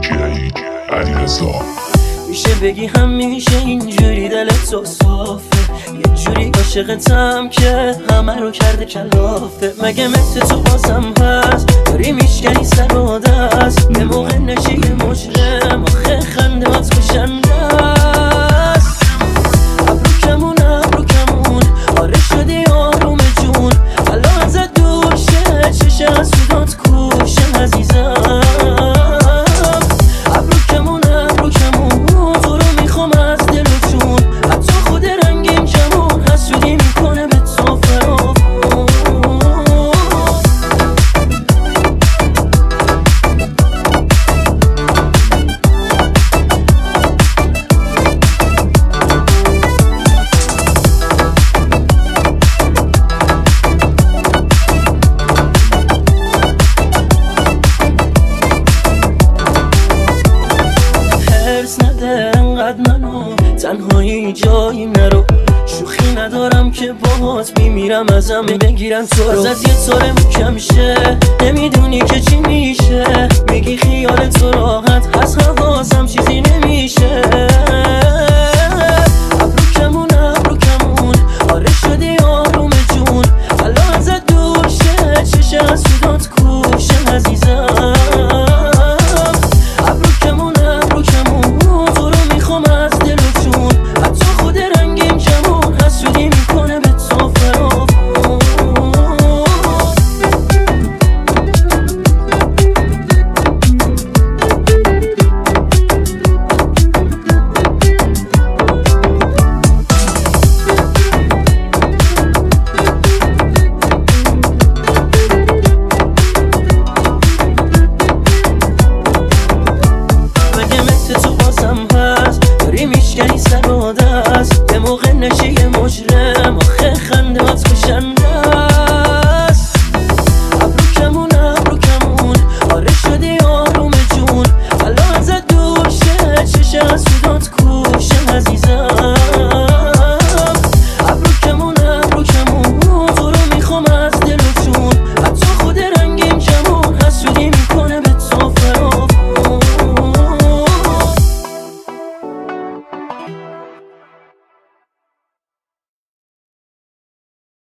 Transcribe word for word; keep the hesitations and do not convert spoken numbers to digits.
علیرضا. میشه بگی همیشه اینجوری دلت تو صافه، یه جوری عاشقتم که همه رو کرده کلافه. مگه مثل تو بازم هست داری میشکنی سر و دست، به موقع نشی یه مجرم آخه خندهات کشنده است. ابرو کمون ابرو کمون آره شدی آروم جون، الان ازت دور شه چشه از سودات کوشه عزیزم. ابرو کمون ابرو کمون تو رو میخوام از دل و جون، حتی خود رنگیم کمون حسودی میکنه به تو فراوون. انقدر منو تنهایی جایی نرو، شوخی ندارم که باهات میمیرم ازم بگیرن تو رو. ازت یه طور کم شه نمیدونی که چی میشه، میگی خیال تو راحت